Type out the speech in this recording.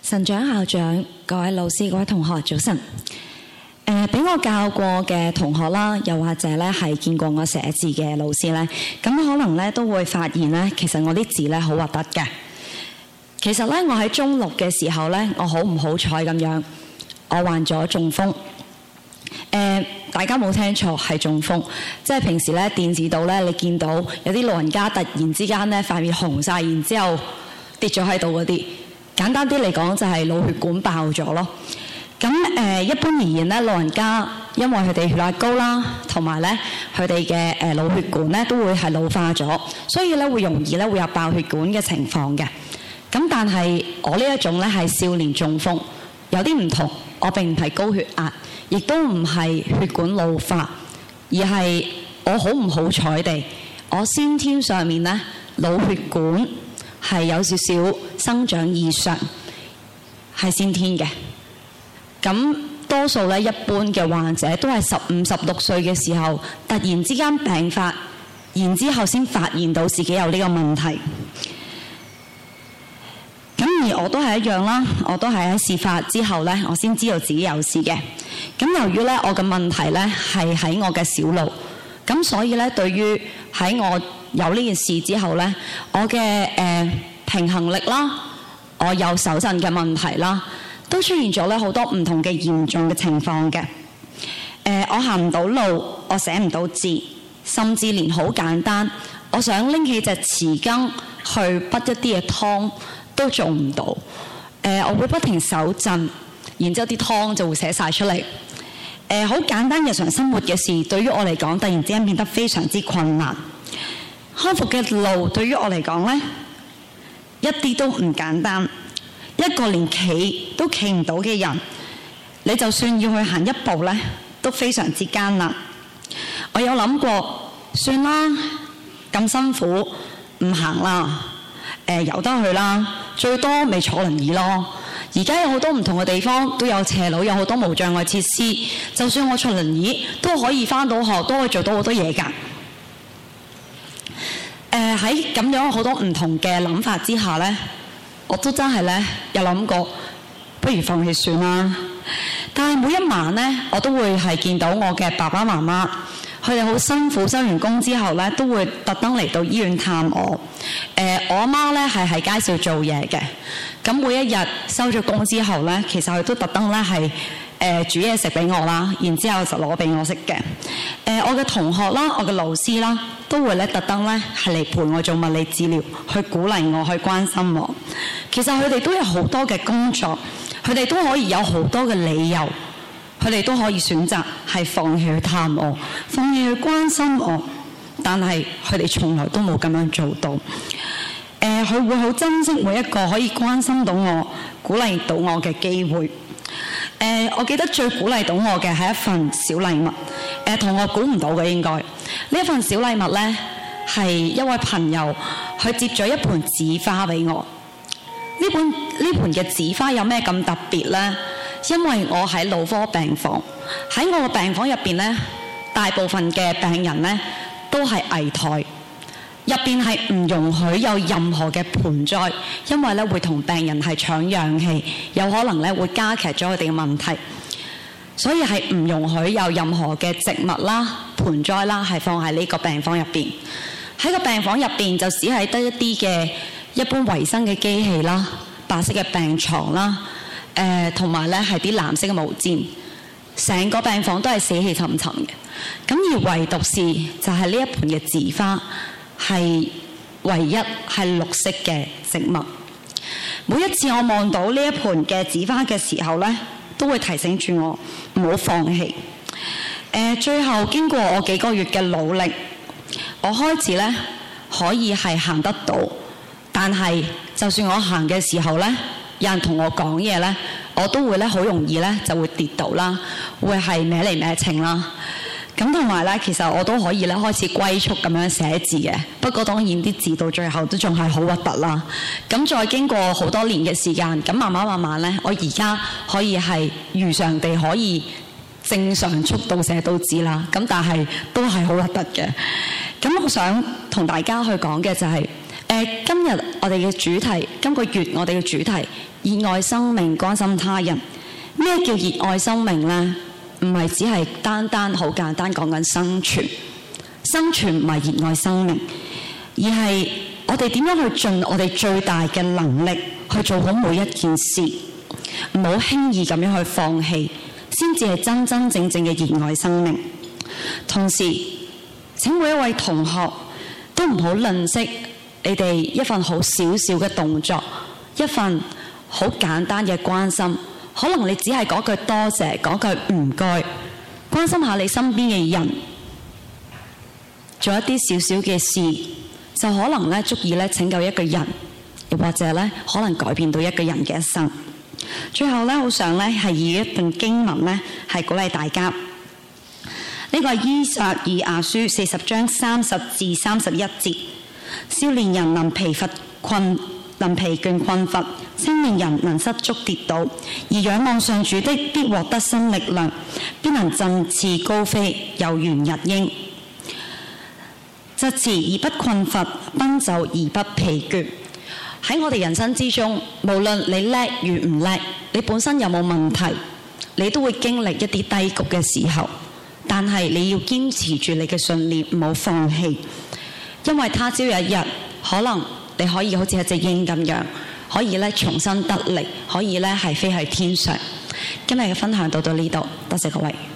神長、校長、各位老師、各位同學，早晨。俾我教過嘅同學啦，又或者咧係見過我寫字嘅老師咧，咁可能咧都會發現咧，其實我啲字咧好核突嘅。其實咧，我喺中六嘅時候咧，我好唔好彩咁樣，我患咗中風。大家冇聽錯，係中風，即係平時咧電視度咧，你見到有啲老人家突然之間咧塊面紅晒，然之後跌咗喺度嗰啲。簡單啲嚟講，就係腦血管爆咗咯。咁一般而言咧，老人家因為佢哋血壓高啦，同埋咧佢哋嘅腦血管咧都會係老化咗，所以咧會容易咧會有爆血管嘅情況嘅。咁但係我呢一種咧係少年中風，有啲唔同。我並唔係高血壓，亦都唔係血管老化，而係我好唔好彩地，我先天上面咧腦血管係有少少生長異常，係先天嘅。咁多數咧，一般嘅患者都係15、16歲嘅時候，突然之間病發，然之後先發現到自己有呢個問題。咁而我都係一樣啦，我都係喺事發之後咧，我先知道自己有事嘅。咁由於咧我嘅問題咧係喺我嘅小腦，咁所以咧對於喺我有呢件事之後咧，我嘅平衡力啦，我有手震嘅問題啦，都出現咗咧好多唔同嘅嚴重嘅情況嘅。我行唔到路，我寫唔到字，甚至連好簡單，我想拎起隻匙羹去滗一啲嘅湯都做唔到。我會不停手震，然之後啲湯就會寫晒出嚟。好簡單日常生活嘅事，對於我嚟講，突然之間變得非常之困難。康復嘅路對於我嚟講呢，一啲都唔簡單。一個連企都企唔到嘅人，你就算要去行一步呢，都非常之艱難。我有諗過，算啦，咁辛苦唔行啦，由得去啦，最多咪坐輪椅咯。而家有好多唔同嘅地方都有斜路，有好多無障礙設施，就算我坐輪椅都可以返到學，都可以做到好多嘢㗎。喺咁樣好多唔同嘅諗法之下呢，我都真係咧有諗過，不如放棄算啦。但係每一晚咧，我都會係見到我嘅爸爸媽媽，佢哋好辛苦收完工之後咧，都會特登嚟到醫院探我。我阿媽咧係喺街市做嘢嘅，咁每一日收咗工之後咧，其實佢都特登咧係煮嘢食俾我啦，然之後就攞俾我食嘅。我嘅同學啦，我嘅老師啦，都會咧特登咧係嚟陪我做物理治療，去鼓勵我，去關心我。其實佢哋都有好多嘅工作，佢哋都可以有好多嘅理由，佢哋都可以選擇係放棄去探我，放棄去關心我，但係佢哋從來都冇咁樣做到。佢會好珍惜每一個可以關心到我、鼓勵到我嘅機會。我記得最鼓勵到我嘅係一份小禮物，同我估唔到嘅應該。呢一份小禮物呢，係一位朋友佢接咗一盆紙花俾我。呢盆嘅紙花有咩咁特別呢？因為我喺腦科病房，喺我個病房入邊呢，大部分嘅病人呢都係危殆。入邊係唔容許有任何嘅盆栽，因為咧會同病人係搶氧氣，有可能咧會加劇咗佢哋嘅問題，所以係唔容許有任何嘅植物啦、盆栽啦係放喺呢個病房入邊。喺個病房入邊就只係得一啲嘅一般維生嘅機器啦、白色嘅病床啦，同埋咧係啲藍色嘅毛氈，成個病房都係死氣沉沉嘅。咁而唯獨是就係呢一盆嘅紙花，係唯一係綠色嘅植物。每一次我望到呢一盆嘅紙花嘅時候呢，都會提醒住我唔好放棄。最後經過我幾個月嘅努力，我開始呢可以係行得到，但係就算我行嘅時候呢，有人同我講嘢呢，我都會呢好容易呢就會跌倒啦，會係歪嚟歪稱啦。咁同埋咧，其實我都可以咧開始龜速咁樣寫字嘅，不過當然啲字到最後都仲係好核突啦。咁再經過好多年嘅時間，咁慢慢咧，我而家可以係如常地可以正常速度寫到字啦。咁但係都係好核突嘅。咁我想同大家去講嘅就係， 今日我哋嘅主題，今個月我哋嘅主題，熱愛生命，關心他人。咩叫熱愛生命呢？唔係只係單單好簡單講緊生存，生存唔係熱愛生命，而係我哋點樣去盡我哋最大嘅能力去做好每一件事，唔好輕易咁樣去放棄，先至係真真正正嘅熱愛生命。同時，請每一位同學都唔好吝嗇你哋一份好少少嘅動作，一份好簡單嘅關心。可能你只係講句多謝，講句唔該，關心下你身邊嘅人，做一啲少少嘅事，就可能咧足以咧拯救一個人，又或者咧可能改變到一個人嘅一生。最後咧，好想咧係以一段經文咧係鼓勵大家。呢個係依撒意亞書40章30至31節。少年人能疲倦困乏，青年人能失足跌倒，而仰望上主的必獲得新力量，必能振翅高飛，有如日鷹。疾馳而不困乏，奔走而不疲倦。喺我哋人生之中，無論你叻與唔叻，你本身有冇問題，你都會經歷一啲低谷嘅時候。但係你要堅持住你嘅信念，唔好放棄，因為他朝有一日，可能你可以好似一隻鷹咁樣，可以咧重新得力，可以咧係飛去天上。今日嘅分享到呢度，多謝各位。